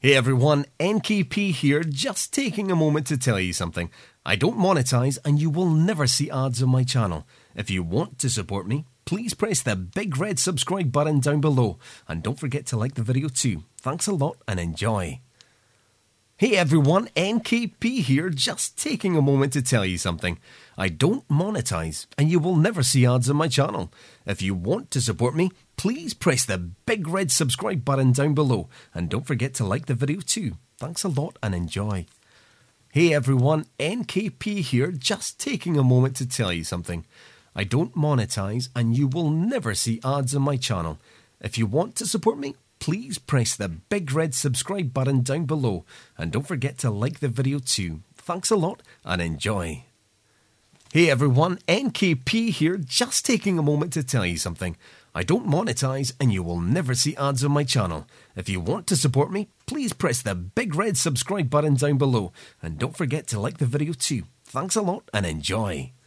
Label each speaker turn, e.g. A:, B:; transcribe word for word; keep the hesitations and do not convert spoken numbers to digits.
A: Hey everyone, N K P here, just taking a moment to tell you something. I don't monetize and you will never see ads on my channel. If you want to support me, please press the big red subscribe button down below and don't forget to like the video too. Thanks a lot and enjoy. Hey everyone, N K P here, just taking a moment to tell you something. I don't monetize and you will never see ads on my channel. If you want to support me, please press the big red subscribe button down below and don't forget to like the video too. Thanks a lot and enjoy. Hey everyone, N K P here, just taking a moment to tell you something. I don't monetize and you will never see ads on my channel. If you want to support me, please press the big red subscribe button down below and don't forget to like the video too. Thanks a lot and enjoy. Hey everyone, N K P here, just taking a moment to tell you something. I don't monetize and you will never see ads on my channel. If you want to support me, please press the big red subscribe button down below and don't forget to like the video too. Thanks a lot and enjoy.